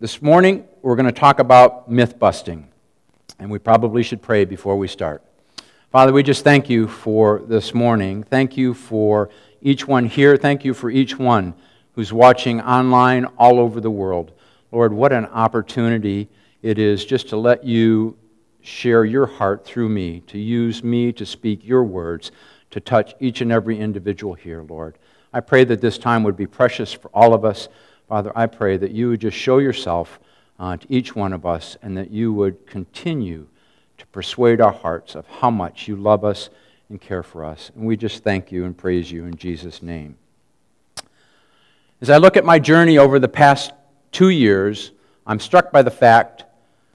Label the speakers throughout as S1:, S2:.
S1: This morning, we're going to talk about myth busting, and we probably should pray before we start. Father, we just thank you for this morning. Thank you for each one here. Thank you for each one who's watching online all over the world. Lord, what an opportunity it is just to let you share your heart through me, to use me to speak your words, to touch each and every individual here, Lord. I pray that this time would be precious for all of us. Father, I pray that you would just show yourself to each one of us and that you would continue to persuade our hearts of how much you love us and care for us. And we just thank you and praise you in Jesus' name. As I look at my journey over the past 2 years, I'm struck by the fact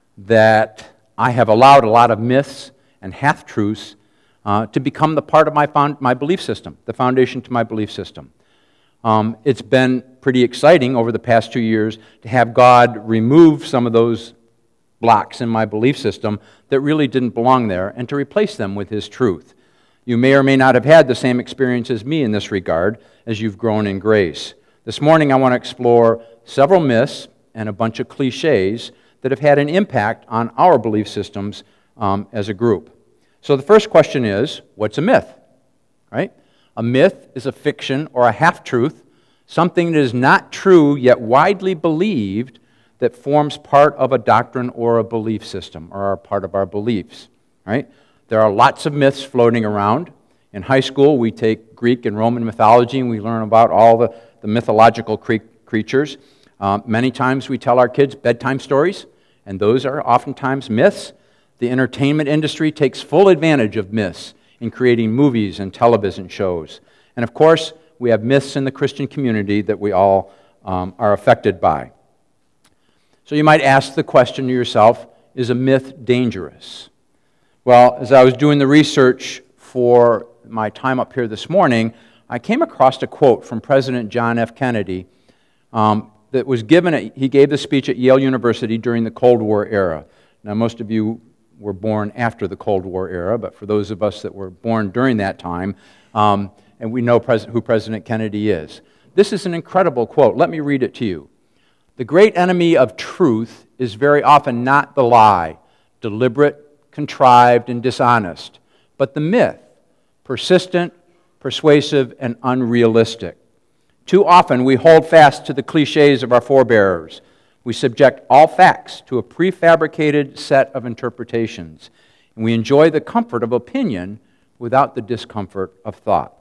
S1: that I have allowed a lot of myths and half-truths to become the part of my belief system, the foundation to my belief system. It's been pretty exciting over the past 2 years to have God remove some of those blocks in my belief system that really didn't belong there and to replace them with His truth. You may or may not have had the same experience as me in this regard as you've grown in grace. This morning I want to explore several myths and a bunch of cliches that have had an impact on our belief systems as a group. So the first question is, what's a myth? Right? A myth is a fiction or a half-truth, something that is not true yet widely believed that forms part of a doctrine or a belief system or are part of our beliefs. Right? There are lots of myths floating around. In high school, we take Greek and Roman mythology and we learn about all the mythological creatures. Many times we tell our kids bedtime stories, and those are oftentimes myths. The entertainment industry takes full advantage of myths in creating movies and television shows. And of course, we have myths in the Christian community that we all are affected by. So you might ask the question to yourself, is a myth dangerous? Well, as I was doing the research for my time up here this morning, I came across a quote from President John F. Kennedy that was given, he gave the speech at Yale University during the Cold War era. Now, most of you were born after the Cold War era, but for those of us that were born during that time, and we know who President Kennedy is. This is an incredible quote. Let me read it to you. The great enemy of truth is very often not the lie, deliberate, contrived, and dishonest, but the myth, persistent, persuasive, and unrealistic. Too often we hold fast to the cliches of our forebears. We subject all facts to a prefabricated set of interpretations, and we enjoy the comfort of opinion without the discomfort of thought.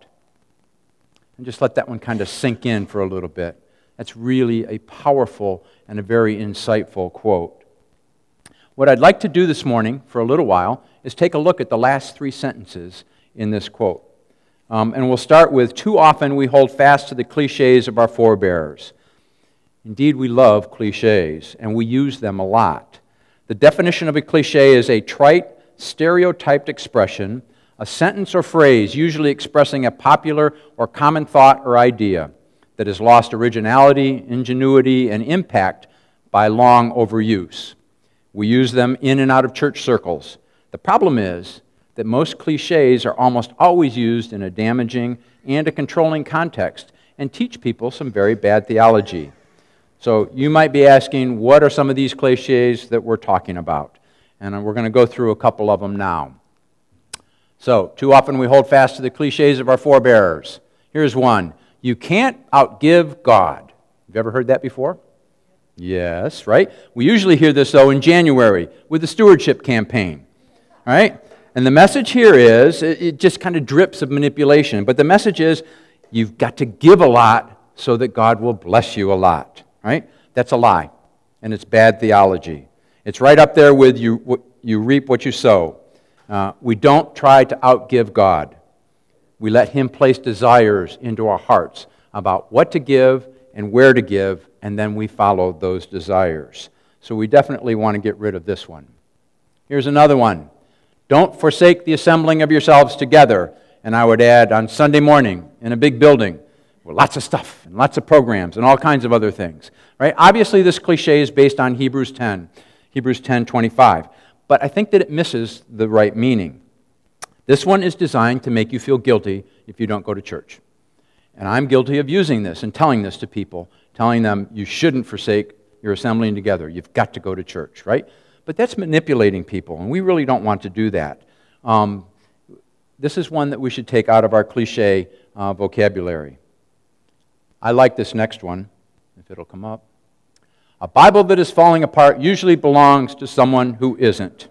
S1: And just let that one kind of sink in for a little bit. That's really a powerful and a very insightful quote. What I'd like to do this morning for a little while is take a look at the last 3 sentences in this quote. And we'll start with, too often we hold fast to the cliches of our forebears. Indeed, we love cliches, and we use them a lot. The definition of a cliche is a trite, stereotyped expression, a sentence or phrase usually expressing a popular or common thought or idea that has lost originality, ingenuity, and impact by long overuse. We use them in and out of church circles. The problem is that most cliches are almost always used in a damaging and a controlling context and teach people some very bad theology. So you might be asking, what are some of these cliches that we're talking about? And we're going to go through a couple of them now. So, too often we hold fast to the cliches of our forebears. Here's one. You can't outgive God. Have you ever heard that before? Yes, right? We usually hear this, though, in January with the stewardship campaign. Right? And the message here is, it just kind of drips of manipulation, but the message is, you've got to give a lot so that God will bless you a lot. Right? That's a lie, and it's bad theology. It's right up there with you reap what you sow. We don't try to outgive God. We let Him place desires into our hearts about what to give and where to give, and then we follow those desires. So we definitely want to get rid of this one. Here's another one. Don't forsake the assembling of yourselves together. And I would add, on Sunday morning in a big building, with lots of stuff and lots of programs and all kinds of other things. Right? Obviously, this cliche is based on Hebrews 10:25. But I think that it misses the right meaning. This one is designed to make you feel guilty if you don't go to church. And I'm guilty of using this and telling this to people, telling them you shouldn't forsake you're assembling together. You've got to go to church, right? But that's manipulating people, and we really don't want to do that. This is one that we should take out of our cliche vocabulary. I like this next one, if it'll come up. A Bible that is falling apart usually belongs to someone who isn't.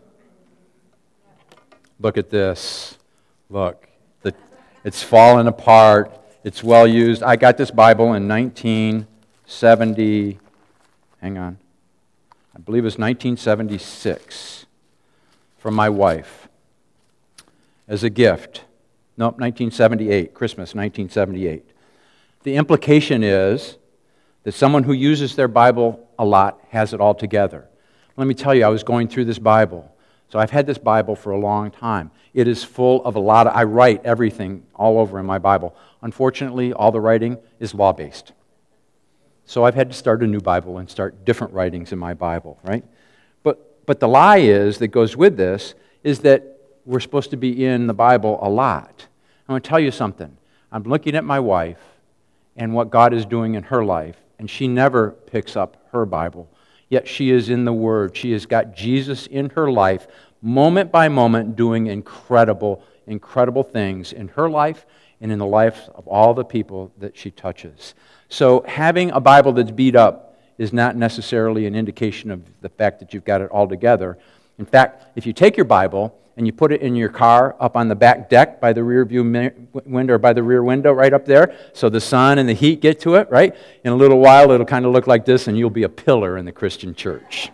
S1: Look at this. Look. It's fallen apart. It's well used. I got this Bible in 1970. Hang on. I believe it was 1976 from my wife as a gift. Nope, 1978. Christmas, 1978. The implication is that someone who uses their Bible a lot has it all together. Let me tell you, I was going through this Bible. So I've had this Bible for a long time. It is full of I write everything all over in my Bible. Unfortunately, all the writing is law-based. So I've had to start a new Bible and start different writings in my Bible, right? But the lie that goes with this is that we're supposed to be in the Bible a lot. I'm going to tell you something. I'm looking at my wife and what God is doing in her life, and she never picks up her Bible. Yet she is in the Word. She has got Jesus in her life, moment by moment, doing incredible, incredible things in her life and in the life of all the people that she touches. So having a Bible that's beat up is not necessarily an indication of the fact that you've got it all together. In fact, if you take your Bible and you put it in your car up on the back deck by the rear view window or by the rear window right up there, so the sun and the heat get to it, right? In a little while, it'll kind of look like this, and you'll be a pillar in the Christian church.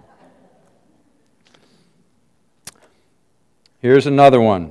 S1: Here's another one.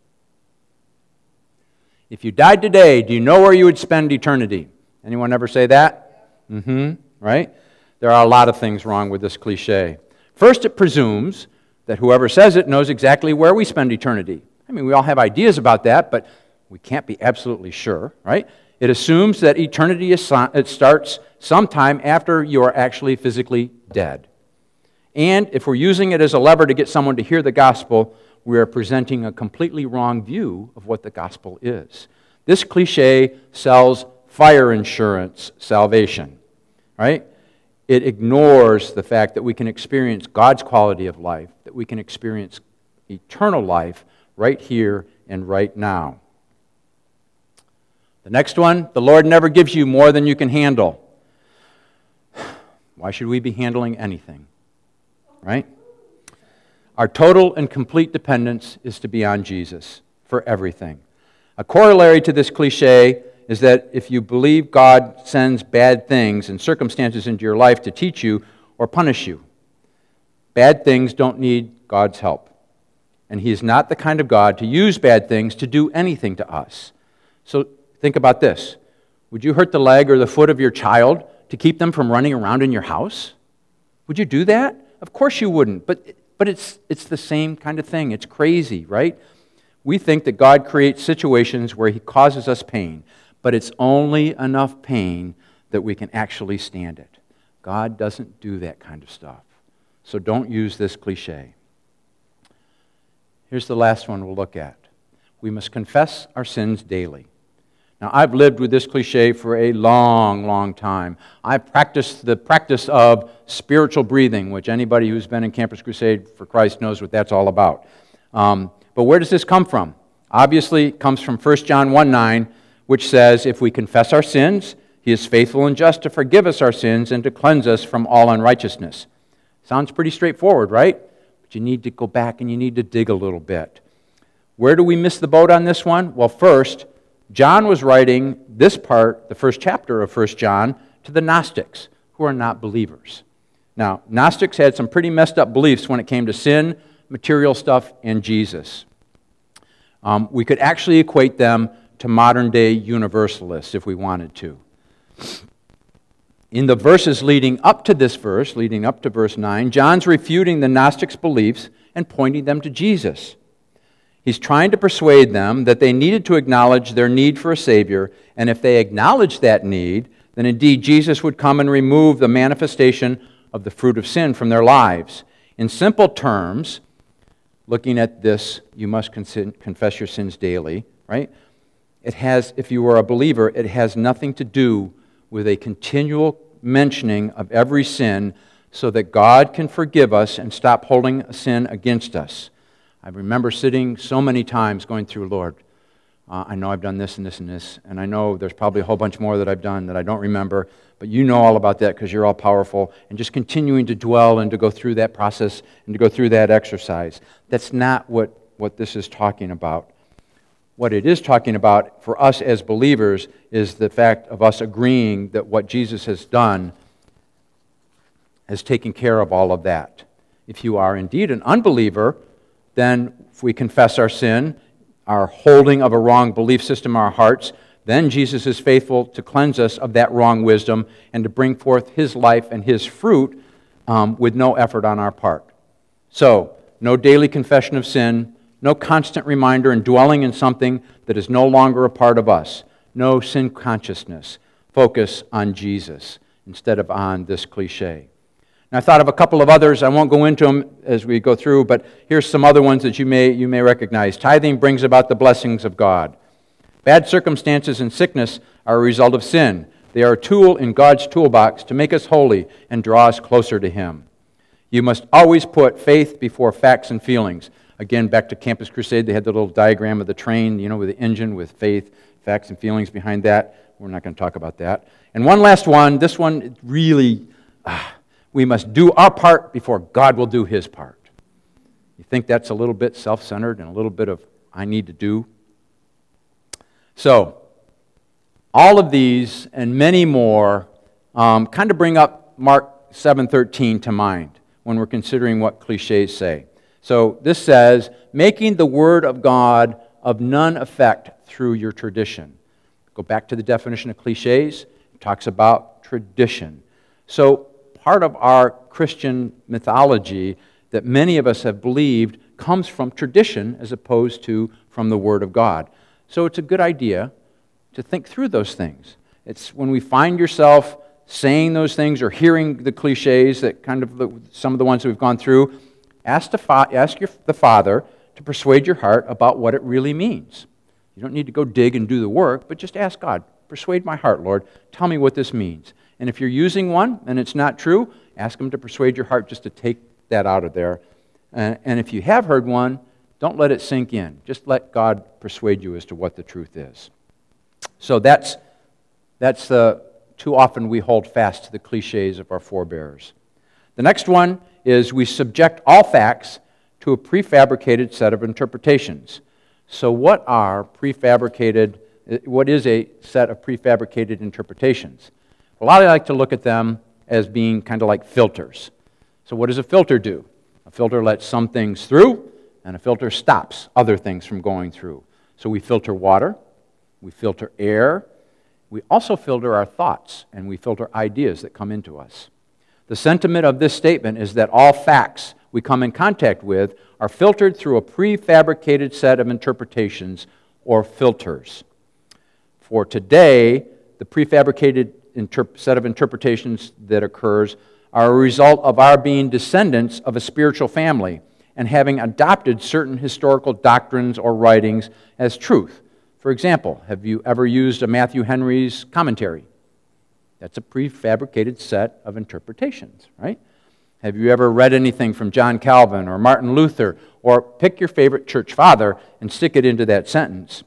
S1: If you died today, do you know where you would spend eternity? Anyone ever say that? Right? There are a lot of things wrong with this cliche. First, it presumes that whoever says it knows exactly where we spend eternity. I mean, we all have ideas about that, but we can't be absolutely sure, right? It assumes that eternity starts sometime after you are actually physically dead. And if we're using it as a lever to get someone to hear the gospel, we are presenting a completely wrong view of what the gospel is. This cliche sells fire insurance salvation, right? It ignores the fact that we can experience God's quality of life, that we can experience eternal life right here and right now. The next one, the Lord never gives you more than you can handle. Why should we be handling anything, right? Our total and complete dependence is to be on Jesus for everything. A corollary to this cliche is that if you believe God sends bad things and circumstances into your life to teach you or punish you, bad things don't need God's help. And He is not the kind of God to use bad things to do anything to us. So think about this. Would you hurt the leg or the foot of your child to keep them from running around in your house? Would you do that? Of course you wouldn't. But it's the same kind of thing. It's crazy, right? We think that God creates situations where He causes us pain, but it's only enough pain that we can actually stand it. God doesn't do that kind of stuff. So don't use this cliche. Here's the last one we'll look at. We must confess our sins daily. Now, I've lived with this cliche for a long, long time. I've practiced the practice of spiritual breathing, which anybody who's been in Campus Crusade for Christ knows what that's all about. But where does this come from? Obviously, it comes from 1 John 1:9, which says, if we confess our sins, He is faithful and just to forgive us our sins and to cleanse us from all unrighteousness. Sounds pretty straightforward, right? But you need to go back and you need to dig a little bit. Where do we miss the boat on this one? Well, first, John was writing this part, the first chapter of 1 John, to the Gnostics, who are not believers. Now, Gnostics had some pretty messed up beliefs when it came to sin, material stuff, and Jesus. We could actually equate them to modern-day universalists if we wanted to. In the verses leading up to this verse, leading up to verse 9, John's refuting the Gnostics' beliefs and pointing them to Jesus. He's trying to persuade them that they needed to acknowledge their need for a Savior, and if they acknowledged that need, then indeed Jesus would come and remove the manifestation of the fruit of sin from their lives. In simple terms, looking at this, you must confess your sins daily, right? It has, if you are a believer, it has nothing to do with a continual mentioning of every sin so that God can forgive us and stop holding a sin against us. I remember sitting so many times going through, Lord, I know I've done this and this and this, and I know there's probably a whole bunch more that I've done that I don't remember, but you know all about that because you're all powerful, and just continuing to dwell and to go through that process and to go through that exercise. That's not what this is talking about. What it is talking about for us as believers is the fact of us agreeing that what Jesus has done has taken care of all of that. If you are indeed an unbeliever, then if we confess our sin, our holding of a wrong belief system in our hearts, then Jesus is faithful to cleanse us of that wrong wisdom and to bring forth His life and His fruit with no effort on our part. So, no daily confession of sin, no constant reminder and dwelling in something that is no longer a part of us, no sin consciousness. Focus on Jesus instead of on this cliche. Now, I thought of a couple of others. I won't go into them as we go through, but here's some other ones that you may recognize. Tithing brings about the blessings of God. Bad circumstances and sickness are a result of sin. They are a tool in God's toolbox to make us holy and draw us closer to Him. You must always put faith before facts and feelings. Again, back to Campus Crusade, they had the little diagram of the train, with the engine, with faith, facts, and feelings behind that. We're not going to talk about that. And one last one. This one really, we must do our part before God will do His part. You think that's a little bit self-centered and a little bit of I need to do? So, all of these and many more kind of bring up Mark 7:13 to mind when we're considering what cliches say. So this says, making the Word of God of none effect through your tradition. Go back to the definition of cliches. It talks about tradition. So part of our Christian mythology that many of us have believed comes from tradition as opposed to from the Word of God. So it's a good idea to think through those things. It's when we find yourself saying those things or hearing the cliches that some of the ones that we've gone through, ask the Father to persuade your heart about what it really means. You don't need to go dig and do the work, but just ask God, persuade my heart, Lord. Tell me what this means. And if you're using one and it's not true, ask Him to persuade your heart just to take that out of there. And if you have heard one, don't let it sink in. Just let God persuade you as to what the truth is. So that's too often we hold fast to the cliches of our forebears. The next one is we subject all facts to a prefabricated set of interpretations. So what is a set of prefabricated interpretations? Well, I like to look at them as being kind of like filters. So what does a filter do? A filter lets some things through, and a filter stops other things from going through. So we filter water, we filter air, we also filter our thoughts, and we filter ideas that come into us. The sentiment of this statement is that all facts we come in contact with are filtered through a prefabricated set of interpretations or filters. For today, the prefabricated set of interpretations that occurs are a result of our being descendants of a spiritual family and having adopted certain historical doctrines or writings as truth. For example, have you ever used a Matthew Henry's commentary? That's a prefabricated set of interpretations, right? Have you ever read anything from John Calvin or Martin Luther, or pick your favorite church father and stick it into that sentence?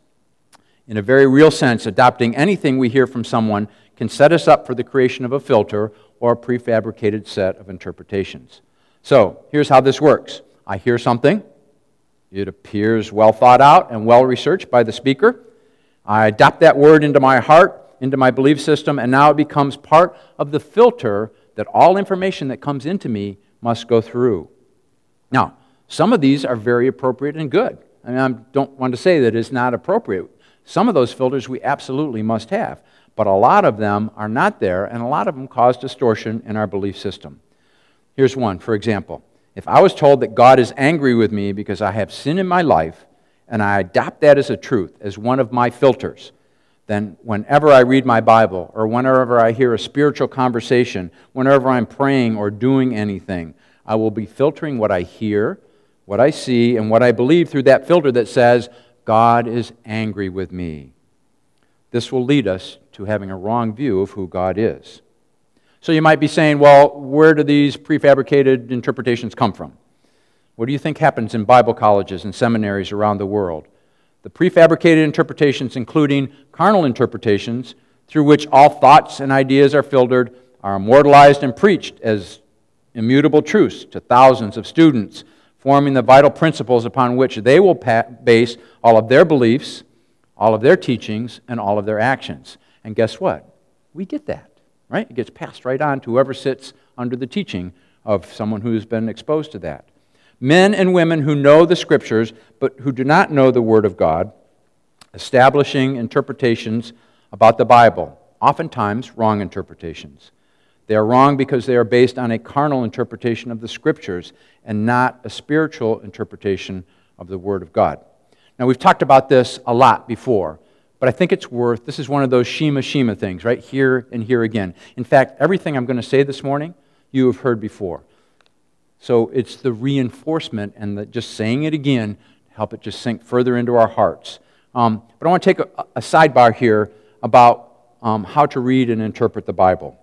S1: In a very real sense, adopting anything we hear from someone can set us up for the creation of a filter or a prefabricated set of interpretations. So, here's how this works. I hear something. It appears well thought out and well researched by the speaker. I adopt that word into my heart, into my belief system, and now it becomes part of the filter that all information that comes into me must go through. Now, some of these are very appropriate and good. I don't want to say that it's not appropriate. Some of those filters we absolutely must have, but a lot of them are not there, and a lot of them cause distortion in our belief system. Here's one, for example. If I was told that God is angry with me because I have sin in my life, and I adopt that as a truth, as one of my filters, then whenever I read my Bible, or whenever I hear a spiritual conversation, whenever I'm praying or doing anything, I will be filtering what I hear, what I see, and what I believe through that filter that says, God is angry with me. This will lead us to having a wrong view of who God is. So you might be saying, well, where do these prefabricated interpretations come from? What do you think happens in Bible colleges and seminaries around the world? The prefabricated interpretations, including carnal interpretations, through which all thoughts and ideas are filtered, are immortalized and preached as immutable truths to thousands of students, forming the vital principles upon which they will base all of their beliefs, all of their teachings, and all of their actions. And guess what? We get that, right? It gets passed right on to whoever sits under the teaching of someone who's been exposed to that. Men and women who know the Scriptures, but who do not know the Word of God, establishing interpretations about the Bible, oftentimes wrong interpretations. They are wrong because they are based on a carnal interpretation of the Scriptures and not a spiritual interpretation of the Word of God. Now, we've talked about this a lot before, but I think this is one of those Shema things, right? Here and here again. In fact, everything I'm going to say this morning, you have heard before. So it's the reinforcement and just saying it again to help it just sink further into our hearts. But I want to take a sidebar here about how to read and interpret the Bible.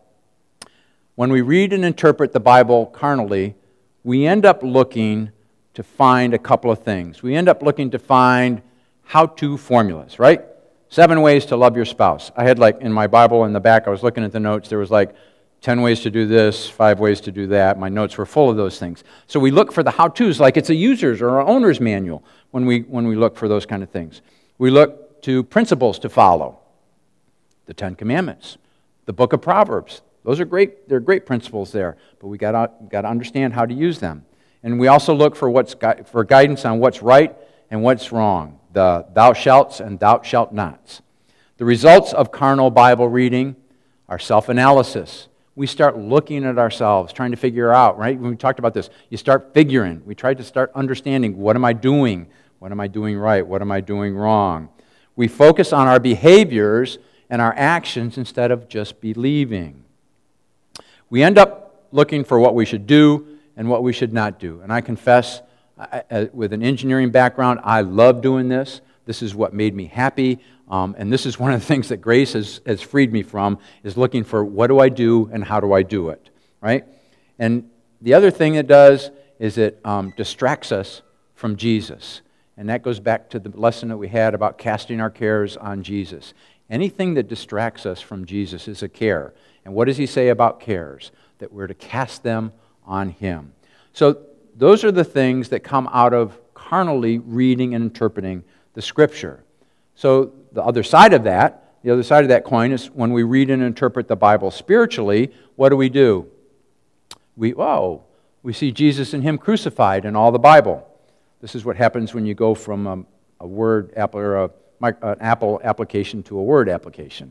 S1: When we read and interpret the Bible carnally, we end up looking to find a couple of things. We end up looking to find how-to formulas, right? 7 ways to love your spouse. I had in my Bible in the back, I was looking at the notes, there was 10 ways to do this, 5 ways to do that. My notes were full of those things. So we look for the how-tos like it's a user's or an owner's manual when we look for those kind of things. We look to principles to follow. The 10 Commandments, the book of Proverbs. Those are great. They're great principles there, but we got to understand how to use them. And we also look for guidance on what's right and what's wrong. The thou shalts and thou shalt nots. The results of carnal Bible reading are self-analysis. We start looking at ourselves, trying to figure out, right? When we talked about this, you start figuring. We try to start understanding, what am I doing? What am I doing right? What am I doing wrong? We focus on our behaviors and our actions instead of just believing. We end up looking for what we should do and what we should not do. And I confess, with an engineering background, I love doing this. This is what made me happy. And this is one of the things that grace has freed me from, is looking for what do I do and how do I do it, right? And the other thing it does is it distracts us from Jesus. And that goes back to the lesson that we had about casting our cares on Jesus. Anything that distracts us from Jesus is a care. And what does he say about cares? That we're to cast them on him. So those are the things that come out of carnally reading and interpreting the Scripture. So the other side of that coin is when we read and interpret the Bible spiritually, what do? We see Jesus and him crucified in all the Bible. This is what happens when you go from a Word Apple or an Apple application to a Word application.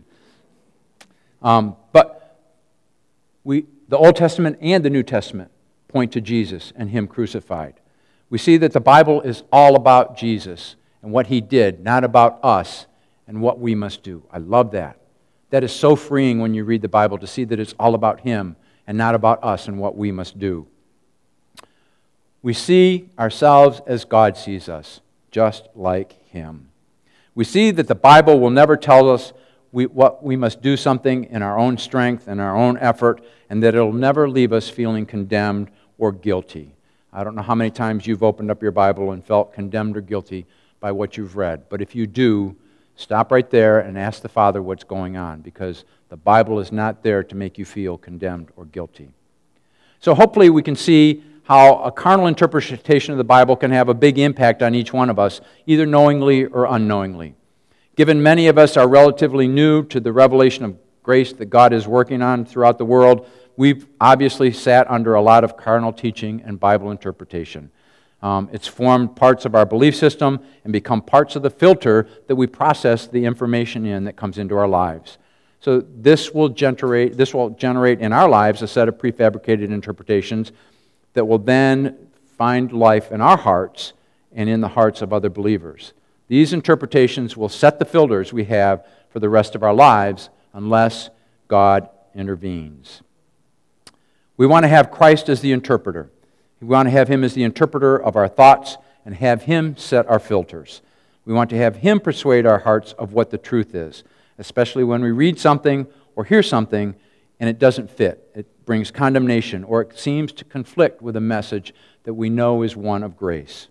S1: But the Old Testament and the New Testament point to Jesus and him crucified. We see that the Bible is all about Jesus and what he did, not about us and what we must do. I love that. That is so freeing when you read the Bible, to see that it's all about him and not about us and what we must do. We see ourselves as God sees us, just like him. We see that the Bible will never tell us what we must do something in our own strength and our own effort, and that it'll never leave us feeling condemned or guilty. I don't know how many times you've opened up your Bible and felt condemned or guilty by what you've read, but if you do, stop right there and ask the Father what's going on, because the Bible is not there to make you feel condemned or guilty. So hopefully we can see how a carnal interpretation of the Bible can have a big impact on each one of us, either knowingly or unknowingly. Given many of us are relatively new to the revelation of grace that God is working on throughout the world, we've obviously sat under a lot of carnal teaching and Bible interpretation. It's formed parts of our belief system and become parts of the filter that we process the information in that comes into our lives. So this will generate in our lives a set of prefabricated interpretations that will then find life in our hearts and in the hearts of other believers. These interpretations will set the filters we have for the rest of our lives unless God intervenes. We want to have Christ as the interpreter. We want to have him as the interpreter of our thoughts and have him set our filters. We want to have him persuade our hearts of what the truth is, especially when we read something or hear something and it doesn't fit. It brings condemnation, or it seems to conflict with a message that we know is one of grace.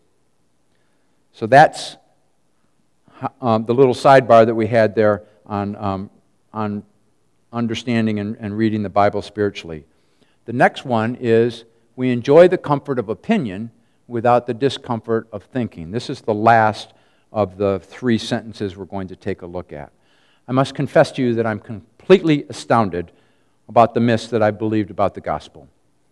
S1: So that's the little sidebar that we had there on understanding and reading the Bible spiritually. The next one is we enjoy the comfort of opinion without the discomfort of thinking. This is the last of the 3 sentences we're going to take a look at. I must confess to you that I'm completely astounded about the myths that I believed about the gospel.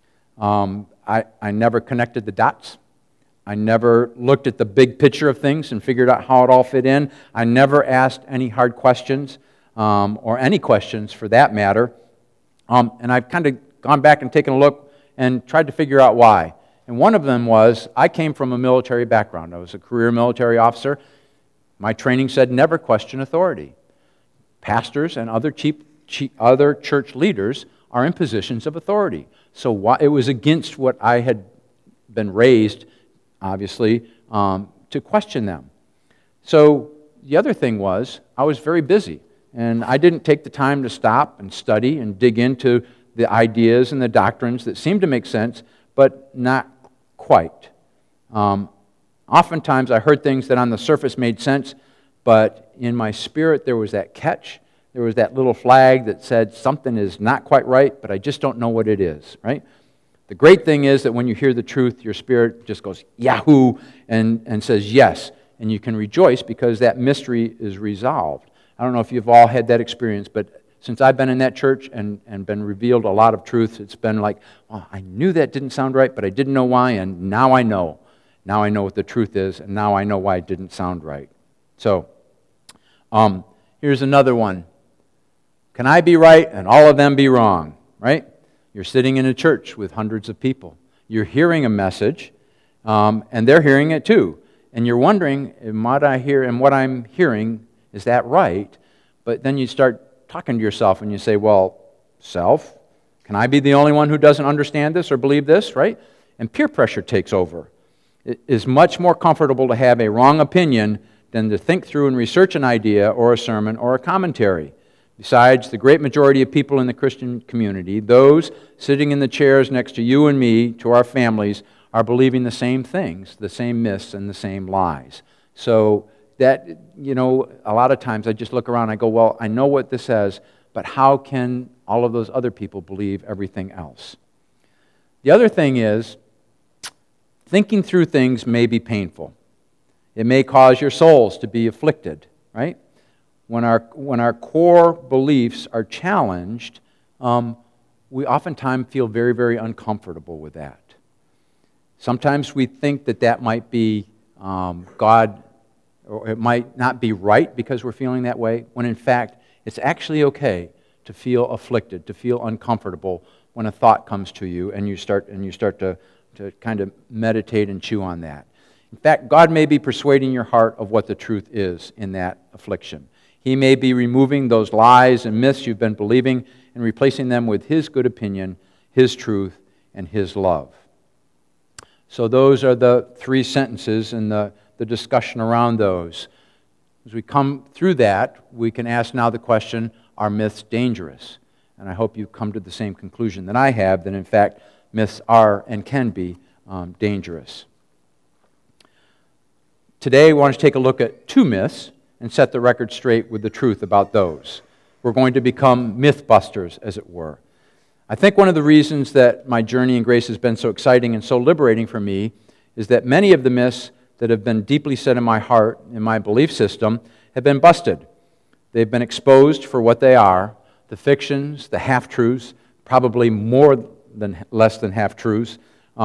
S1: I never connected the dots. I never looked at the big picture of things and figured out how it all fit in. I never asked any hard questions, or any questions for that matter. And I've kind of gone back and taken a look and tried to figure out why. And one of them was, I came from a military background. I was a career military officer. My training said never question authority. Pastors and other church leaders are in positions of authority. So it was against what I had been raised, obviously, to question them. So the other thing was, I was very busy, and I didn't take the time to stop and study and dig into the ideas and the doctrines that seemed to make sense, but not quite. Oftentimes I heard things that on the surface made sense, but in my spirit there was that catch. There was that little flag that said something is not quite right, but I just don't know what it is, right? The great thing is that when you hear the truth, your spirit just goes yahoo and says yes, and you can rejoice because that mystery is resolved. I don't know if you've all had that experience, but since I've been in that church and been revealed a lot of truth, it's been like, oh, I knew that didn't sound right, but I didn't know why, and now I know. Now I know what the truth is, and now I know why it didn't sound right. So, here's another one. Can I be right and all of them be wrong? Right? You're sitting in a church with hundreds of people. You're hearing a message, and they're hearing it too. And you're wondering, what I hear and what I'm hearing, is that right? But then you start talking to yourself and you say, well, self, can I be the only one who doesn't understand this or believe this, right? And peer pressure takes over. It is much more comfortable to have a wrong opinion than to think through and research an idea or a sermon or a commentary. Besides, the great majority of people in the Christian community, those sitting in the chairs next to you and me, to our families, are believing the same things, the same myths and the same lies. So that, a lot of times I just look around and I go, well, I know what this says, but how can all of those other people believe everything else? The other thing is, thinking through things may be painful. It may cause your souls to be afflicted, right? When our core beliefs are challenged, we oftentimes feel very, very uncomfortable with that. Sometimes we think that might be God, or it might not be right because we're feeling that way, when in fact it's actually okay to feel afflicted, to feel uncomfortable when a thought comes to you and you start to kind of meditate and chew on that. In fact, God may be persuading your heart of what the truth is in that affliction. He may be removing those lies and myths you've been believing and replacing them with His good opinion, His truth, and His love. So those are the 3 sentences and the discussion around those. As we come through that, we can ask now the question, are myths dangerous? And I hope you come to the same conclusion that I have, that in fact myths are and can be dangerous. Today, we want to take a look at 2 myths and set the record straight with the truth about those. We're going to become mythbusters, as it were. I think one of the reasons that my journey in grace has been so exciting and so liberating for me is that many of the myths that have been deeply set in my heart, in my belief system, have been busted. They've been exposed for what they are, the fictions, the half-truths, probably less than half-truths,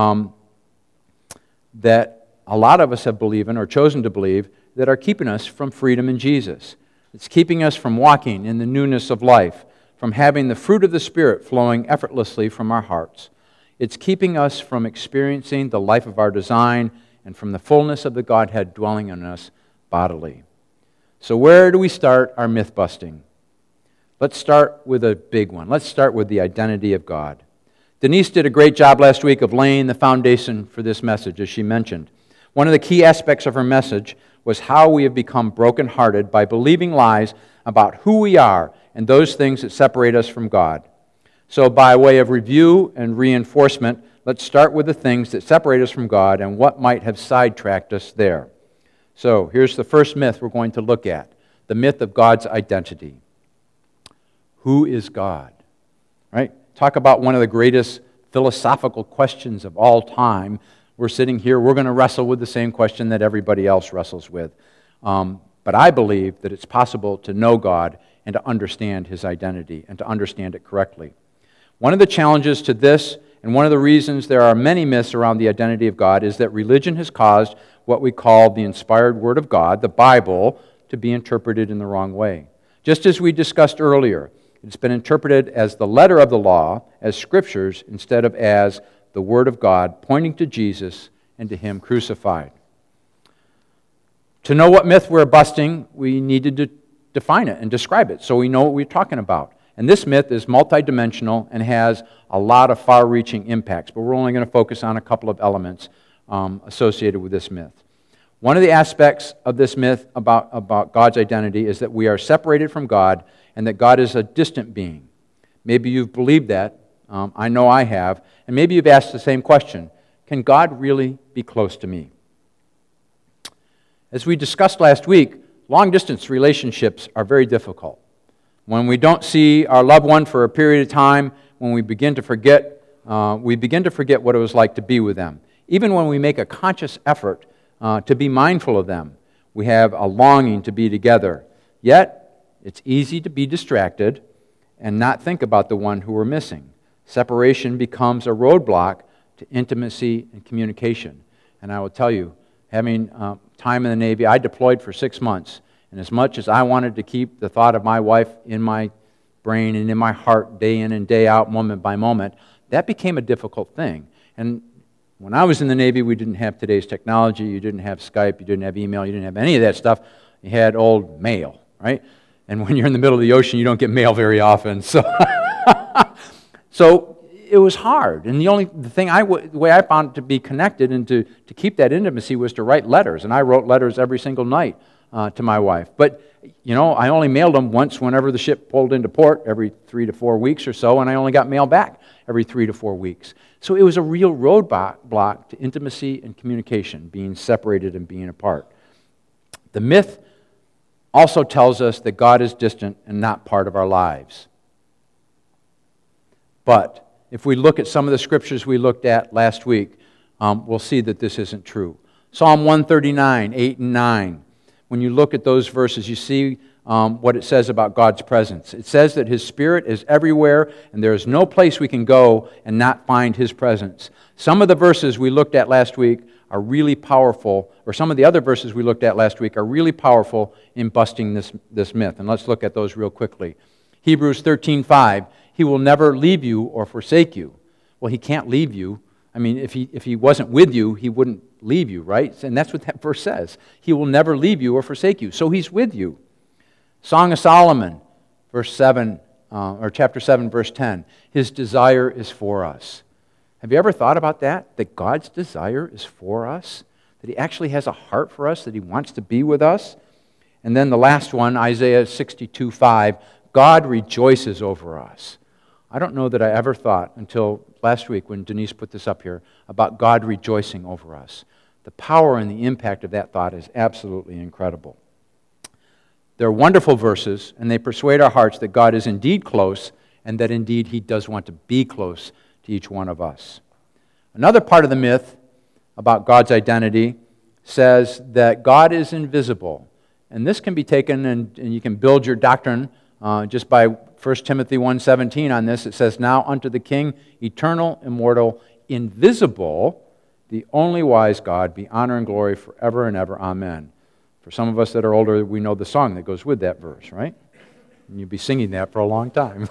S1: that a lot of us have believed in or chosen to believe, that are keeping us from freedom in Jesus. It's keeping us from walking in the newness of life, from having the fruit of the Spirit flowing effortlessly from our hearts. It's keeping us from experiencing the life of our design and from the fullness of the Godhead dwelling in us bodily. So where do we start our myth busting? Let's start with a big one. Let's start with the identity of God. Denise did a great job last week of laying the foundation for this message, as she mentioned. One of the key aspects of her message was how we have become brokenhearted by believing lies about who we are and those things that separate us from God. So by way of review and reinforcement, let's start with the things that separate us from God and what might have sidetracked us there. So here's the first myth we're going to look at, the myth of God's identity. Who is God? Right? Talk about one of the greatest philosophical questions of all time. We're sitting here, we're going to wrestle with the same question that everybody else wrestles with. But I believe that it's possible to know God and to understand His identity and to understand it correctly. One of the challenges to this, and one of the reasons there are many myths around the identity of God, is that religion has caused what we call the inspired Word of God, the Bible, to be interpreted in the wrong way. Just as we discussed earlier, it's been interpreted as the letter of the law, as Scriptures, instead of as the Word of God, pointing to Jesus and to Him crucified. To know what myth we're busting, we needed to define it and describe it so we know what we're talking about. And this myth is multidimensional and has a lot of far-reaching impacts, but we're only going to focus on a couple of elements associated with this myth. One of the aspects of this myth about God's identity is that we are separated from God and that God is a distant being. Maybe you've believed that. I know I have. And maybe you've asked the same question. Can God really be close to me? As we discussed last week, long-distance relationships are very difficult. When we don't see our loved one for a period of time, when we begin to forget what it was like to be with them. Even when we make a conscious effort to be mindful of them, we have a longing to be together. Yet, it's easy to be distracted and not think about the one who we're missing. Separation becomes a roadblock to intimacy and communication. And I will tell you, having time in the Navy, I deployed for 6 months. And as much as I wanted to keep the thought of my wife in my brain and in my heart day in and day out, moment by moment, that became a difficult thing. And when I was in the Navy, we didn't have today's technology. You didn't have Skype. You didn't have email. You didn't have any of that stuff. You had old mail, right? And when you're in the middle of the ocean, you don't get mail very often. So it was hard. And the way I found to be connected and to keep that intimacy was to write letters. And I wrote letters every single night to my wife. But, I only mailed them once whenever the ship pulled into port, every 3 to 4 weeks or so, and I only got mail back every 3 to 4 weeks. So it was a real roadblock to intimacy and communication, being separated and being apart. The myth also tells us that God is distant and not part of our lives. But if we look at some of the scriptures we looked at last week, we'll see that this isn't true. Psalm 139, 8 and 9. When you look at those verses, you see what it says about God's presence. It says that His Spirit is everywhere, and there is no place we can go and not find His presence. Some of the verses we looked at last week are really powerful, or some of the other verses we looked at last week are really powerful in busting this myth. And let's look at those real quickly. Hebrews 13:5, He will never leave you or forsake you. Well, He can't leave you. I mean, if he wasn't with you, He wouldn't leave you, right? And that's what that verse says. He will never leave you or forsake you. So He's with you. Song of Solomon, chapter 7, verse 10. His desire is for us. Have you ever thought about that? That God's desire is for us? That He actually has a heart for us? That He wants to be with us? And then the last one, Isaiah 62:5. God rejoices over us. I don't know that I ever thought until last week when Denise put this up here about God rejoicing over us. The power and the impact of that thought is absolutely incredible. They're wonderful verses, and they persuade our hearts that God is indeed close and that indeed He does want to be close to each one of us. Another part of the myth about God's identity says that God is invisible. And this can be taken, and you can build your doctrine just by 1 Timothy 1:17 on this. It says, Now unto the King, eternal, immortal, invisible, the only wise God, be honor and glory forever and ever. Amen. For some of us that are older, we know the song that goes with that verse, right? And you'll be singing that for a long time.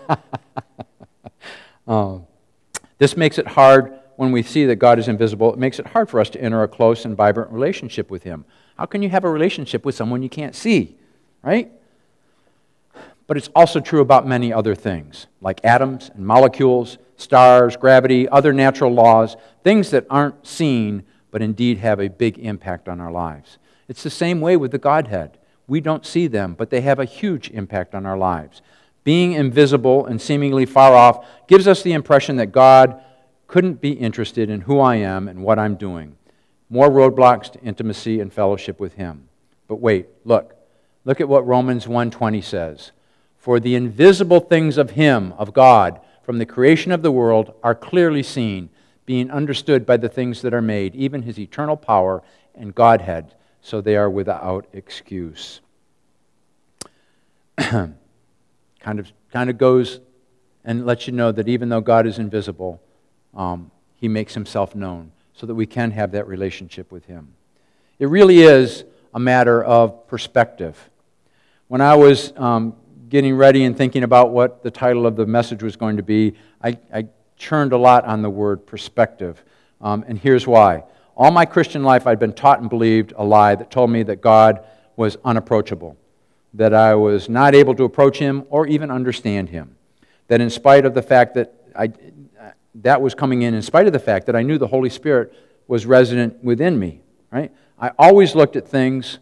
S1: This makes it hard when we see that God is invisible. It makes it hard for us to enter a close and vibrant relationship with Him. How can you have a relationship with someone you can't see, right? But it's also true about many other things, like atoms and molecules, stars, gravity, other natural laws, things that aren't seen, but indeed have a big impact on our lives. It's the same way with the Godhead. We don't see them, but they have a huge impact on our lives. being invisible and seemingly far off, gives us the impression that God couldn't be interested in who I am and what I'm doing. More roadblocks to intimacy and fellowship with Him. But wait, look at what Romans 1:20 says. For the invisible things of Him, of God, from the creation of the world are clearly seen, being understood by the things that are made, even His eternal power and Godhead, so they are without excuse. kind of goes and lets you know that even though God is invisible, He makes Himself known so that we can have that relationship with Him. It really is a matter of perspective. When I was getting ready and thinking about what the title of the message was going to be, I churned a lot on the word perspective. And here's why. All my Christian life, I'd been taught and believed a lie that told me that God was unapproachable, that I was not able to approach Him or even understand Him, that in spite of the fact that that was coming in spite of the fact that I knew the Holy Spirit was resident within me, right? I always looked at things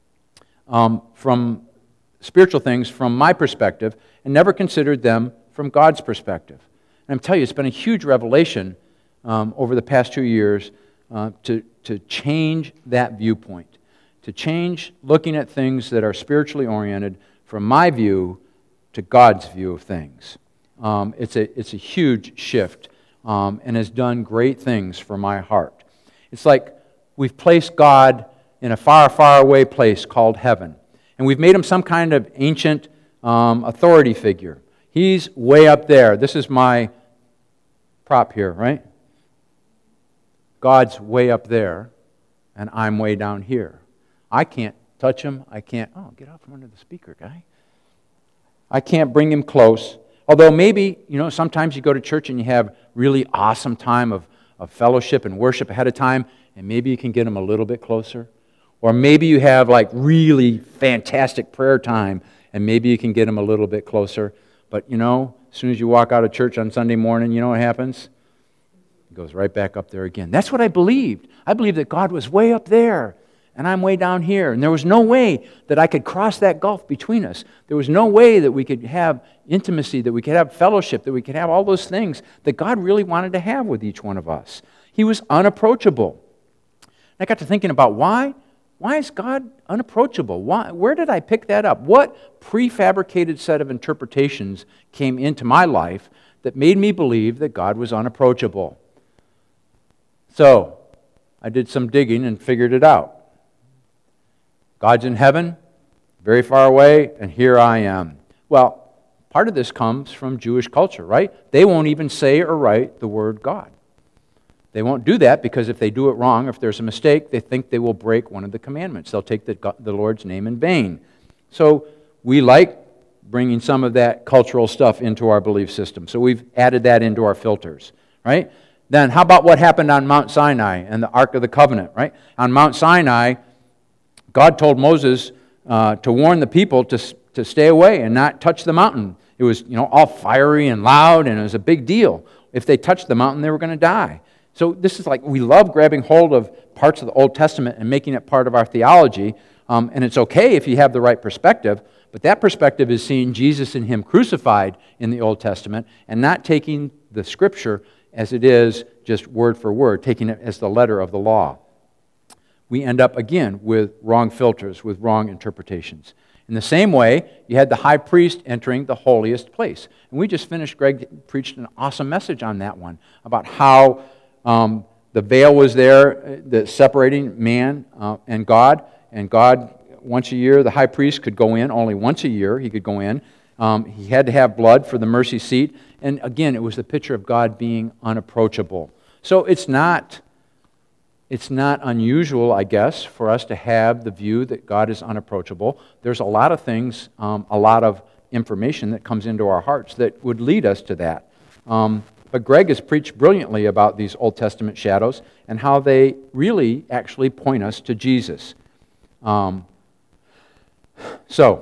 S1: from spiritual things from my perspective and never considered them from God's perspective. And I'm telling you, it's been a huge revelation over the past 2 years to change that viewpoint, to change looking at things that are spiritually oriented from my view to God's view of things. It's a huge shift and has done great things for my heart. It's like we've placed God in a far, far away place called heaven, and we've made Him some kind of ancient authority figure. He's way up there. This is my prop here, right? God's way up there, and I'm way down here. I can't touch Him. I can't, get out from under the speaker, guy. I can't bring Him close. Although maybe, sometimes you go to church and you have really awesome time of fellowship and worship ahead of time, and maybe you can get Him a little bit closer. Or maybe you have like really fantastic prayer time, and maybe you can get Him a little bit closer. But, as soon as you walk out of church on Sunday morning, you know what happens? It goes right back up there again. That's what I believed. I believed that God was way up there, and I'm way down here. And there was no way that I could cross that gulf between us. There was no way that we could have intimacy, that we could have fellowship, that we could have all those things that God really wanted to have with each one of us. He was unapproachable. I got to thinking about why. Why is God unapproachable? Where did I pick that up? What prefabricated set of interpretations came into my life that made me believe that God was unapproachable? So, I did some digging and figured it out. God's in heaven, very far away, and here I am. Well, part of this comes from Jewish culture, right? They won't even say or write the word God. They won't do that because if they do it wrong, if there's a mistake, they think they will break one of the commandments. They'll take the Lord's name in vain. So we like bringing some of that cultural stuff into our belief system. So we've added that into our filters, right? Then how about what happened on Mount Sinai and the Ark of the Covenant, right? On Mount Sinai, God told Moses to warn the people to stay away and not touch the mountain. It was, all fiery and loud, and it was a big deal. If they touched the mountain, they were going to die. So this is like, we love grabbing hold of parts of the Old Testament and making it part of our theology, and it's okay if you have the right perspective, but that perspective is seeing Jesus and Him crucified in the Old Testament and not taking the Scripture as it is, just word for word, taking it as the letter of the law. We end up, again, with wrong filters, with wrong interpretations. In the same way, you had the high priest entering the holiest place. And we just finished, Greg preached an awesome message on that one, about how the veil was there, the separating man and God once a year, the high priest could go in, only once a year he could go in. He had to have blood for the mercy seat, and again, it was the picture of God being unapproachable. So it's not unusual, I guess, for us to have the view that God is unapproachable. There's a lot of things, a lot of information that comes into our hearts that would lead us to that. But Greg has preached brilliantly about these Old Testament shadows and how they really actually point us to Jesus. So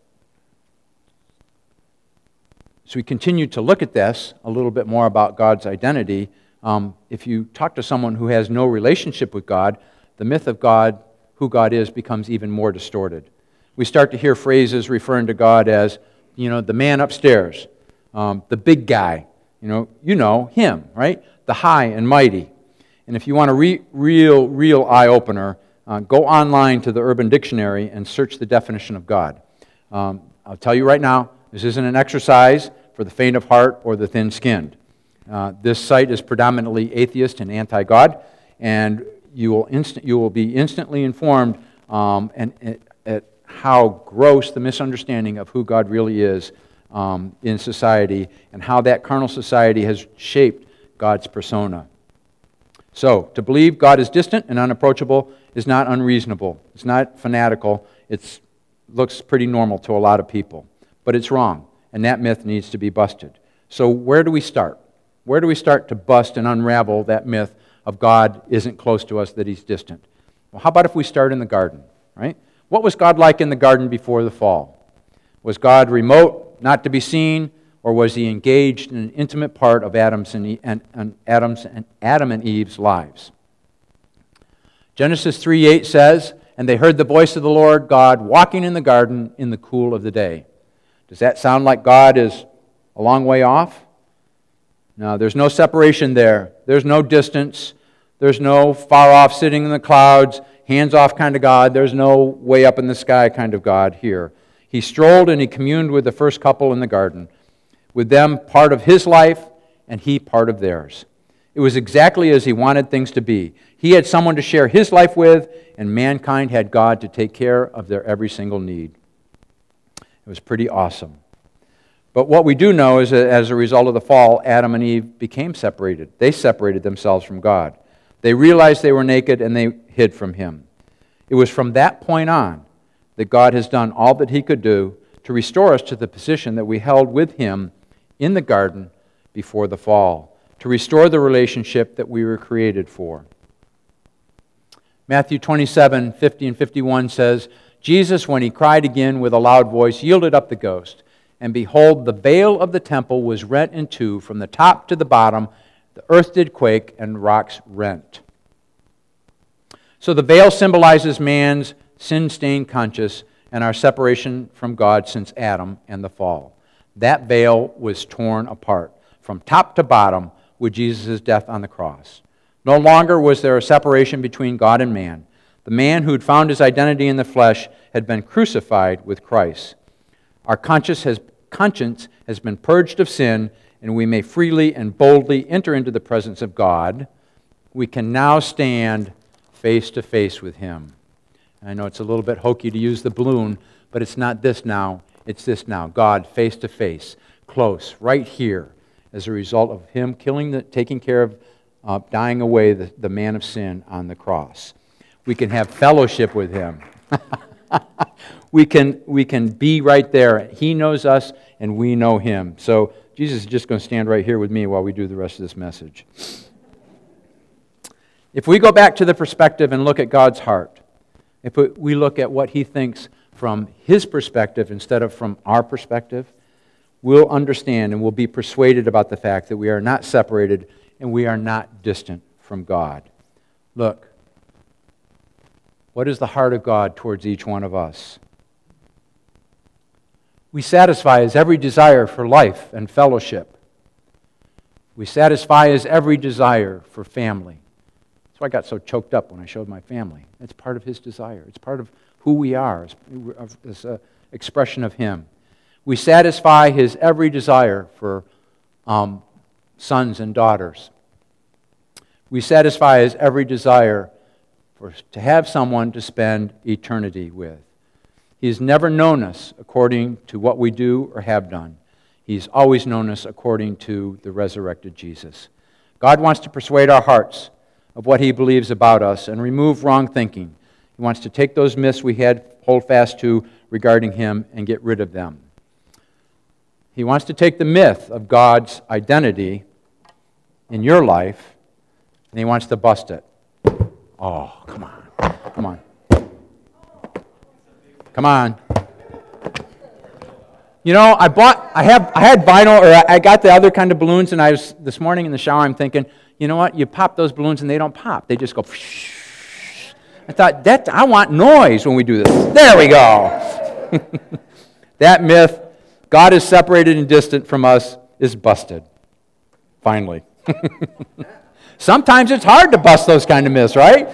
S1: we continue to look at this a little bit more about God's identity. If you talk to someone who has no relationship with God, the myth of God, who God is, becomes even more distorted. We start to hear phrases referring to God as the man upstairs, the big guy, him, right? The high and mighty. And if you want a real eye-opener, go online to the Urban Dictionary and search the definition of God. I'll tell you right now, this isn't an exercise for the faint of heart or the thin-skinned. This site is predominantly atheist and anti-God, and you will be instantly informed at how gross the misunderstanding of who God really is in society, and how that carnal society has shaped God's persona. So, to believe God is distant and unapproachable is not unreasonable. It's not fanatical. It looks pretty normal to a lot of people. But it's wrong, and that myth needs to be busted. So where do we start? Where do we start to bust and unravel that myth of God isn't close to us, that He's distant? Well, how about if we start in the garden, right? What was God like in the garden before the fall? Was God remote, not to be seen, or was He engaged in an intimate part of Adam and Eve's lives? Genesis 3:8 says, "And they heard the voice of the Lord God walking in the garden in the cool of the day." Does that sound like God is a long way off? No, there's no separation there. There's no distance. There's no far off sitting in the clouds, hands off kind of God. There's no way up in the sky kind of God here. He strolled and He communed with the first couple in the garden, with them part of His life and He part of theirs. It was exactly as He wanted things to be. He had someone to share His life with, and mankind had God to take care of their every single need. It was pretty awesome. But what we do know is that as a result of the fall, Adam and Eve became separated. They separated themselves from God. They realized they were naked and they hid from Him. It was from that point on that God has done all that He could do to restore us to the position that we held with Him in the garden before the fall, to restore the relationship that we were created for. Matthew 27:50 and 51 says, "Jesus, when He cried again with a loud voice, yielded up the ghost. And behold, the veil of the temple was rent in two from the top to the bottom. The earth did quake, and rocks rent." So the veil symbolizes man's sin-stained conscience and our separation from God since Adam and the fall. That veil was torn apart from top to bottom with Jesus' death on the cross. No longer was there a separation between God and man. The man who had found his identity in the flesh had been crucified with Christ. Our conscience has been purged of sin, and we may freely and boldly enter into the presence of God. We can now stand face to face with Him. I know it's a little bit hokey to use the balloon, but it's not this now, it's this now. God face to face, close, right here, as a result of Him taking care of, dying away the man of sin on the cross. We can have fellowship with Him. We can be right there. He knows us, and we know Him. So Jesus is just going to stand right here with me while we do the rest of this message. If we go back to the perspective and look at God's heart, if we look at what He thinks from His perspective instead of from our perspective, we'll understand and we'll be persuaded about the fact that we are not separated and we are not distant from God. Look, what is the heart of God towards each one of us? We satisfy His every desire for life and fellowship. We satisfy His every desire for family. That's why I got so choked up when I showed my family. It's part of His desire. It's part of who we are. It's an expression of Him. We satisfy His every desire for sons and daughters. We satisfy His every desire to have someone to spend eternity with. He's never known us according to what we do or have done. He's always known us according to the resurrected Jesus. God wants to persuade our hearts of what He believes about us and remove wrong thinking. He wants to take those myths we had hold fast to regarding Him and get rid of them. He wants to take the myth of God's identity in your life, and He wants to bust it. Oh, come on. Come on. Come on. You know, I had vinyl, or I got the other kind of balloons, and this morning in the shower, I'm thinking, you know what? You pop those balloons and they don't pop. They just go. I thought, I want noise when we do this. There we go. That myth, God is separated and distant from us is busted. Finally. Sometimes it's hard to bust those kind of myths, right?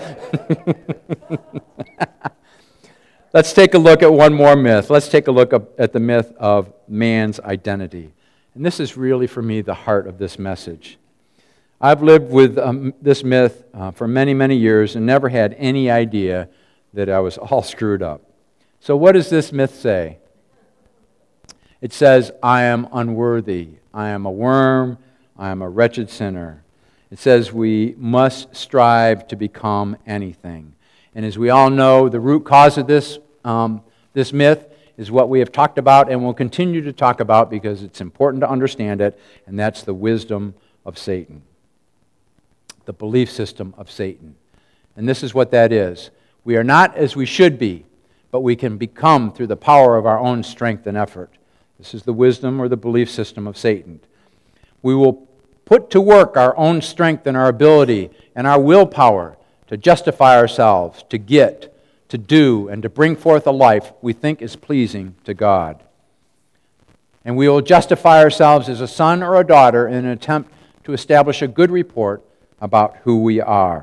S1: Let's take a look at one more myth. Let's take a look at the myth of man's identity. And this is really, for me, the heart of this message. I've lived with this myth for many, many years and never had any idea that I was all screwed up. So what does this myth say? It says, I am unworthy. I am a worm. I am a wretched sinner. It says we must strive to become anything. And as we all know, the root cause of this myth is what we have talked about and will continue to talk about because it's important to understand it, and that's the wisdom of Satan, the belief system of Satan. And this is what that is. We are not as we should be, but we can become through the power of our own strength and effort. This is the wisdom or the belief system of Satan. We will put to work our own strength and our ability and our willpower to justify ourselves, to get, to do, and to bring forth a life we think is pleasing to God. And we will justify ourselves as a son or a daughter in an attempt to establish a good report about who we are.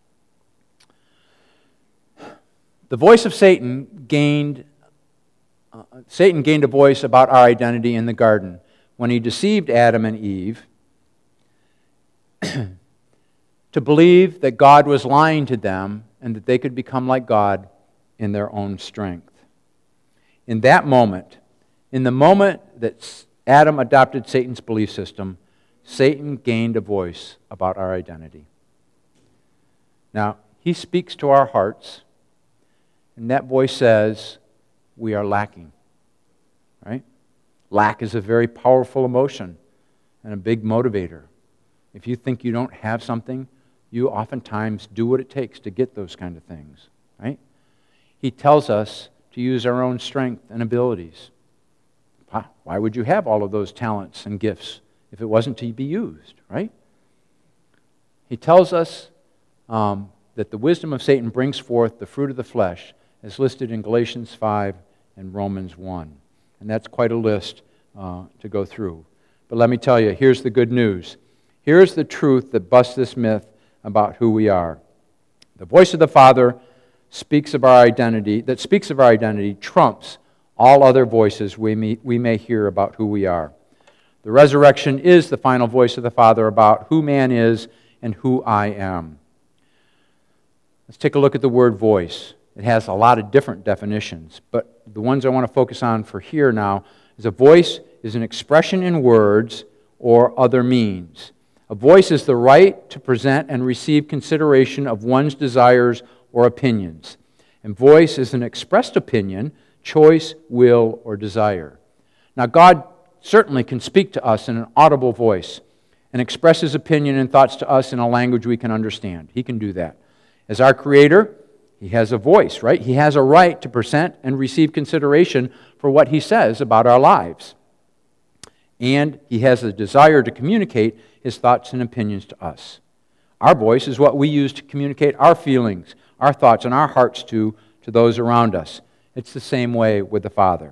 S1: The voice of Satan gained a voice about our identity in the garden when he deceived Adam and Eve to believe that God was lying to them and that they could become like God in their own strength. In that moment, in the moment that Adam adopted Satan's belief system, Satan gained a voice about our identity. Now, he speaks to our hearts, and that voice says, we are lacking. Right? Lack is a very powerful emotion and a big motivator. If you think you don't have something, you oftentimes do what it takes to get those kind of things. Right? He tells us to use our own strength and abilities. Why would you have all of those talents and gifts if it wasn't to be used, right? He tells us that the wisdom of Satan brings forth the fruit of the flesh, as listed in Galatians 5 and Romans 1. And that's quite a list to go through. But let me tell you, here's the good news. Here's the truth that busts this myth about who we are. The voice of the Father speaks of our identity, trumps all other voices we may hear about who we are. The resurrection is the final voice of the Father about who man is and who I am. Let's take a look at the word voice. It has a lot of different definitions, but the ones I want to focus on for here now is a voice is an expression in words or other means. A voice is the right to present and receive consideration of one's desires or opinions. And voice is an expressed opinion, choice, will, or desire. Now, God certainly can speak to us in an audible voice and express His opinion and thoughts to us in a language we can understand. He can do that. As our Creator, He has a voice, right? He has a right to present and receive consideration for what He says about our lives. And He has a desire to communicate His thoughts and opinions to us. Our voice is what we use to communicate our feelings, our thoughts, and our hearts to those around us. It's the same way with the Father.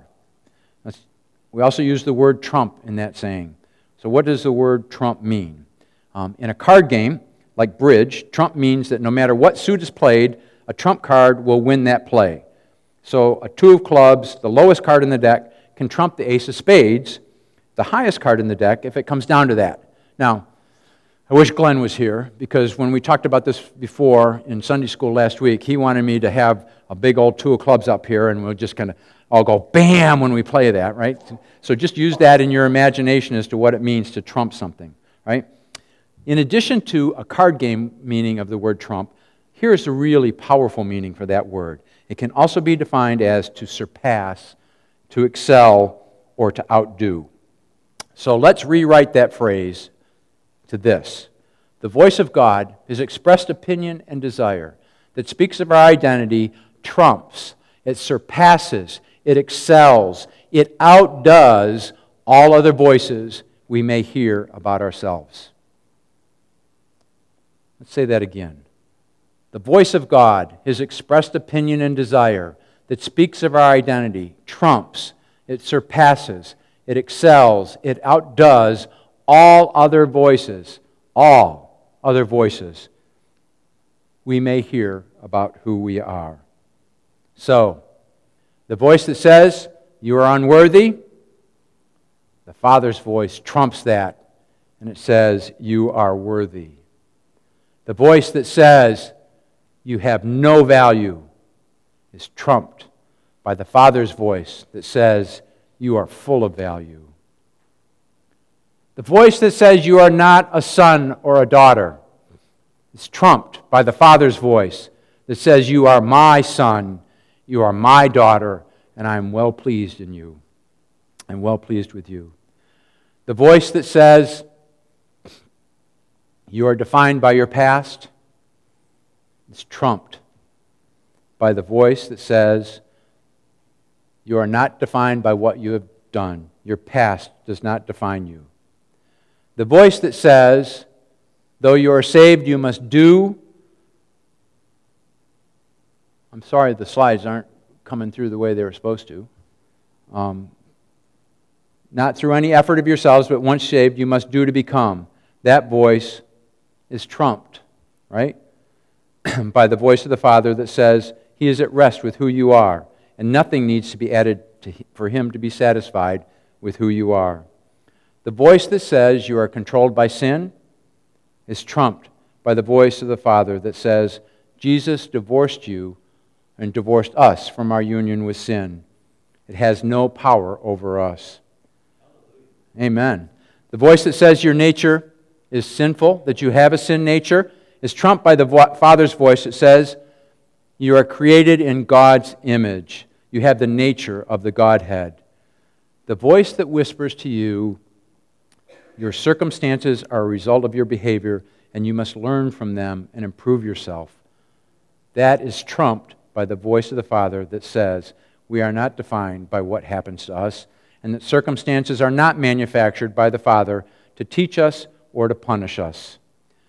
S1: We also use the word trump in that saying. So what does the word trump mean? In a card game, like bridge, trump means that no matter what suit is played, a trump card will win that play. So a two of clubs, the lowest card in the deck, can trump the ace of spades, the highest card in the deck, if it comes down to that. Now, I wish Glenn was here, because when we talked about this before in Sunday school last week, he wanted me to have a big old two of clubs up here, and we'll just kind of all go bam when we play that, right? So just use that in your imagination as to what it means to trump something, right? In addition to a card game meaning of the word trump, here's a really powerful meaning for that word. It can also be defined as to surpass, to excel, or to outdo. So let's rewrite that phrase to this. The voice of God, His expressed opinion and desire that speaks of our identity, trumps, it surpasses, it excels, it outdoes all other voices we may hear about ourselves. Let's say that again. The voice of God, His expressed opinion and desire that speaks of our identity, trumps, it surpasses, it excels, it outdoes all other voices we may hear about who we are. So, the voice that says you are unworthy, the Father's voice trumps that, and it says you are worthy. The voice that says you have no value is trumped by the Father's voice that says you are full of value. The voice that says you are not a son or a daughter is trumped by the Father's voice that says you are my son, you are my daughter, and I am well pleased in you. I'm well pleased with you. The voice that says you are defined by your past is trumped by the voice that says you are not defined by what you have done. Your past does not define you. The voice that says, though you are saved, you must do. I'm sorry the slides aren't coming through the way they were supposed to. Not through any effort of yourselves, but once saved, you must do to become. That voice is trumped, right? By the voice of the Father that says He is at rest with who you are, and nothing needs to be added for Him to be satisfied with who you are. The voice that says you are controlled by sin is trumped by the voice of the Father that says Jesus divorced you and divorced us from our union with sin. It has no power over us. Amen. The voice that says your nature is sinful, that you have a sin nature, is trumped by the Father's voice that says you are created in God's image. You have the nature of the Godhead. The voice that whispers to you, your circumstances are a result of your behavior, and you must learn from them and improve yourself. That is trumped by the voice of the Father that says we are not defined by what happens to us, and that circumstances are not manufactured by the Father to teach us or to punish us.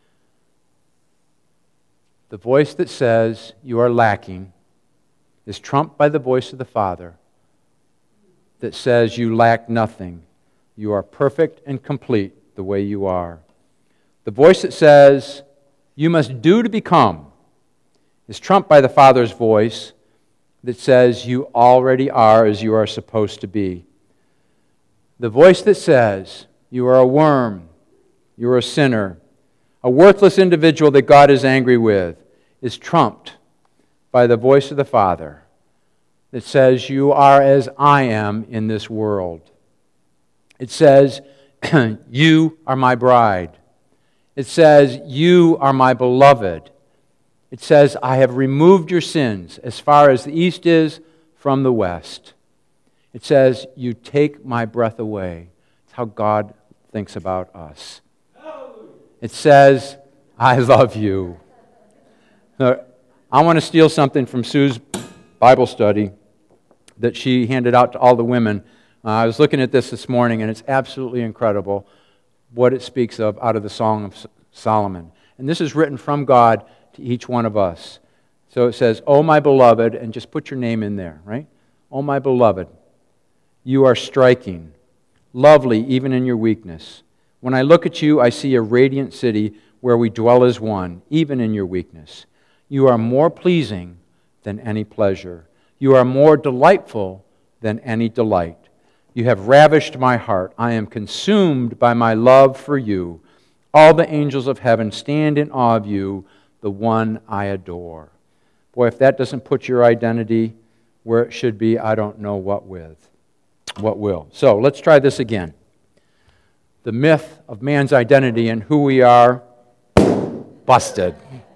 S1: The voice that says you are lacking is trumped by the voice of the Father that says you lack nothing. You are perfect and complete the way you are. The voice that says you must do to become is trumped by the Father's voice that says you already are as you are supposed to be. The voice that says you are a worm, you are a sinner, a worthless individual that God is angry with, is trumped by the voice of the Father that says you are as I am in this world. It says, you are my bride. It says, you are my beloved. It says, I have removed your sins as far as the east is from the west. It says, you take my breath away. It's how God thinks about us. It says, I love you. Now, I want to steal something from Sue's Bible study that she handed out to all the women. I was looking at this morning, and it's absolutely incredible what it speaks of out of the Song of Solomon. And this is written from God to each one of us. So it says, "Oh, my beloved," and just put your name in there, right? "Oh, my beloved, you are striking, lovely even in your weakness. When I look at you, I see a radiant city where we dwell as one, even in your weakness. You are more pleasing than any pleasure. You are more delightful than any delight. You have ravished my heart. I am consumed by my love for you. All the angels of heaven stand in awe of you, the one I adore." Boy, if that doesn't put your identity where it should be, I don't know what will. So let's try this again. The myth of man's identity and who we are, busted.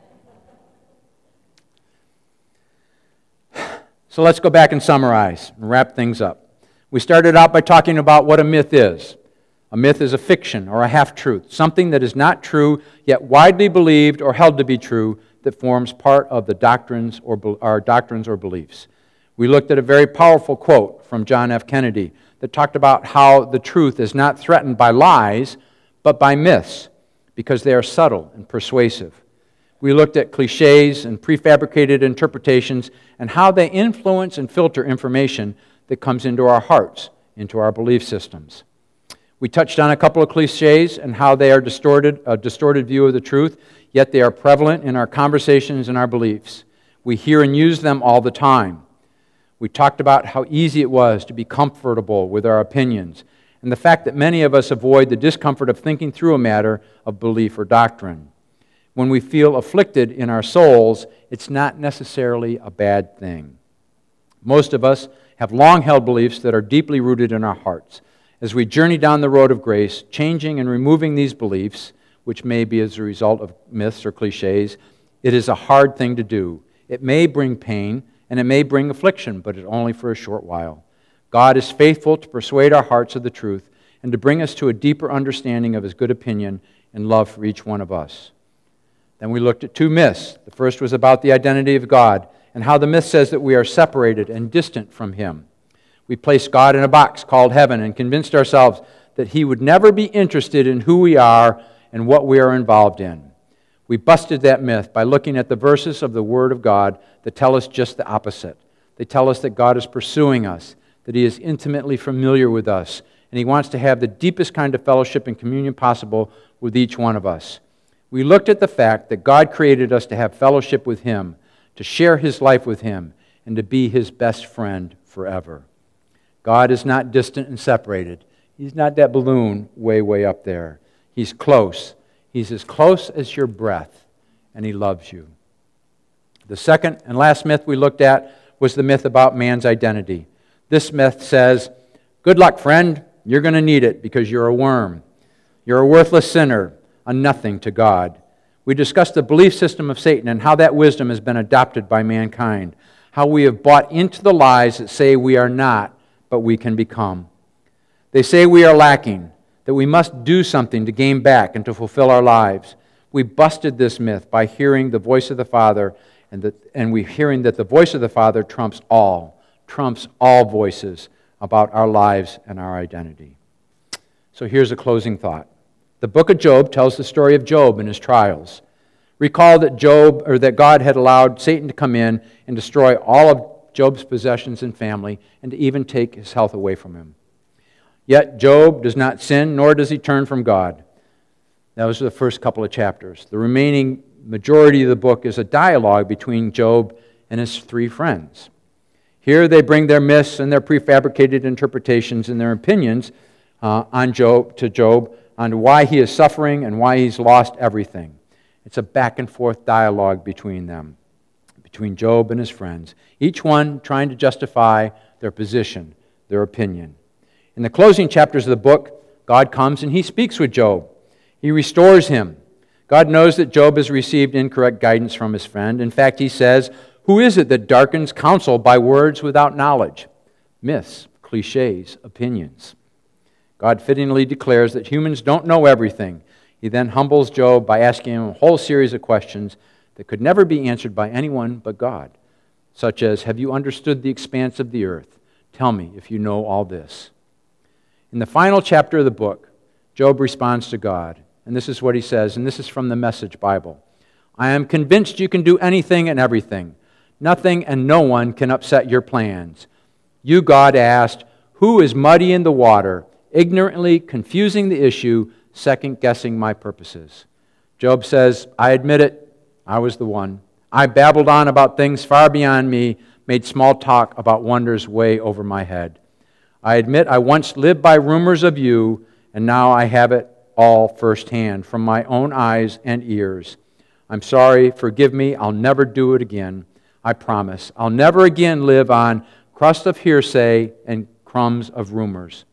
S1: So let's go back and summarize and wrap things up. We started out by talking about what a myth is. A myth is a fiction or a half-truth, something that is not true, yet widely believed or held to be true, that forms part of the doctrines or beliefs. We looked at a very powerful quote from John F. Kennedy that talked about how the truth is not threatened by lies, but by myths, because they are subtle and persuasive. We looked at cliches and prefabricated interpretations and how they influence and filter information that comes into our hearts into our belief systems. We touched on a couple of cliches and how they are a distorted view of the truth, yet they are prevalent in our conversations and our beliefs. We hear and use them all the time. We talked about how easy it was to be comfortable with our opinions, and the fact that many of us avoid the discomfort of thinking through a matter of belief or doctrine. When we feel afflicted in our souls, it's not necessarily a bad thing. Most of us have long-held beliefs that are deeply rooted in our hearts. As we journey down the road of grace, changing and removing these beliefs, which may be as a result of myths or cliches, it is a hard thing to do. It may bring pain and it may bring affliction, but it's only for a short while. God is faithful to persuade our hearts of the truth and to bring us to a deeper understanding of His good opinion and love for each one of us. Then we looked at two myths. The first was about the identity of God and how the myth says that we are separated and distant from Him. We placed God in a box called heaven and convinced ourselves that He would never be interested in who we are and what we are involved in. We busted that myth by looking at the verses of the Word of God that tell us just the opposite. They tell us that God is pursuing us, that He is intimately familiar with us, and He wants to have the deepest kind of fellowship and communion possible with each one of us. We looked at the fact that God created us to have fellowship with Him, to share His life with Him, and to be His best friend forever. God is not distant and separated. He's not that balloon way up there. He's close. He's as close as your breath, and He loves you. The second and last myth we looked at was the myth about man's identity. This myth says, good luck, friend. You're going to need it because you're a worm. You're a worthless sinner, a nothing to God. We discussed the belief system of Satan and how that wisdom has been adopted by mankind, how we have bought into the lies that say we are not, but we can become. They say we are lacking, that we must do something to gain back and to fulfill our lives. We busted this myth by hearing the voice of the Father, and we hearing that the voice of the Father trumps all voices about our lives and our identity. So here's a closing thought. The book of Job tells the story of Job and his trials. Recall that God had allowed Satan to come in and destroy all of Job's possessions and family, and to even take his health away from him. Yet Job does not sin, nor does he turn from God. Those are the first couple of chapters. The remaining majority of the book is a dialogue between Job and his three friends. Here they bring their myths and their prefabricated interpretations and their opinions to Job on why he is suffering and why he's lost everything. It's a back and forth dialogue between them, between Job and his friends, each one trying to justify their position, their opinion. In the closing chapters of the book, God comes and He speaks with Job. He restores him. God knows that Job has received incorrect guidance from his friend. In fact, He says, who is it that darkens counsel by words without knowledge? Myths, cliches, opinions. God fittingly declares that humans don't know everything. He then humbles Job by asking him a whole series of questions that could never be answered by anyone but God, such as, have you understood the expanse of the earth? Tell me if you know all this. In the final chapter of the book, Job responds to God, and this is what he says, and this is from the Message Bible. I am convinced you can do anything and everything. Nothing and no one can upset your plans. You, God, asked, who is muddy in the water, ignorantly confusing the issue, second-guessing my purposes? Job says, I admit it. I was the one. I babbled on about things far beyond me, made small talk about wonders way over my head. I admit I once lived by rumors of you, and now I have it all firsthand from my own eyes and ears. I'm sorry, forgive me, I'll never do it again. I promise. I'll never again live on crust of hearsay and crumbs of rumors.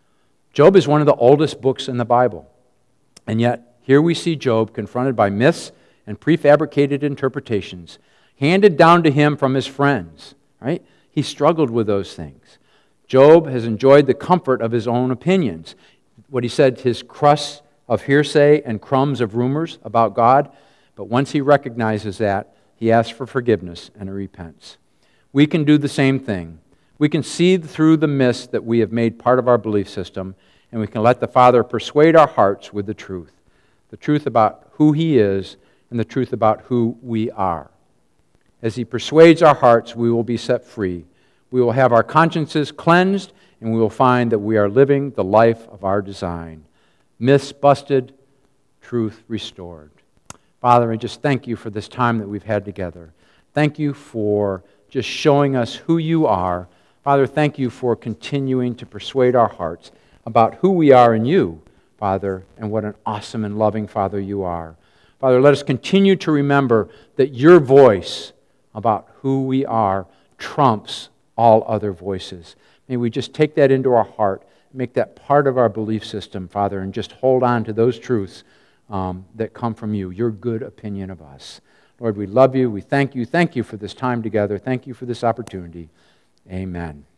S1: Job is one of the oldest books in the Bible, and yet here we see Job confronted by myths and prefabricated interpretations handed down to him from his friends, right? He struggled with those things. Job has enjoyed the comfort of his own opinions. What he said, his crusts of hearsay and crumbs of rumors about God, but once he recognizes that, he asks for forgiveness and he repents. We can do the same thing. We can see through the myths that we have made part of our belief system, and we can let the Father persuade our hearts with the truth about who He is and the truth about who we are. As He persuades our hearts, we will be set free. We will have our consciences cleansed, and we will find that we are living the life of our design. Myths busted, truth restored. Father, I just thank you for this time that we've had together. Thank you for just showing us who you are. Father, thank you for continuing to persuade our hearts about who we are in you, Father, and what an awesome and loving Father you are. Father, let us continue to remember that your voice about who we are trumps all other voices. May we just take that into our heart, make that part of our belief system, Father, and just hold on to those truths that come from you, your good opinion of us. Lord, we love you. We thank you. Thank you for this time together. Thank you for this opportunity. Amen.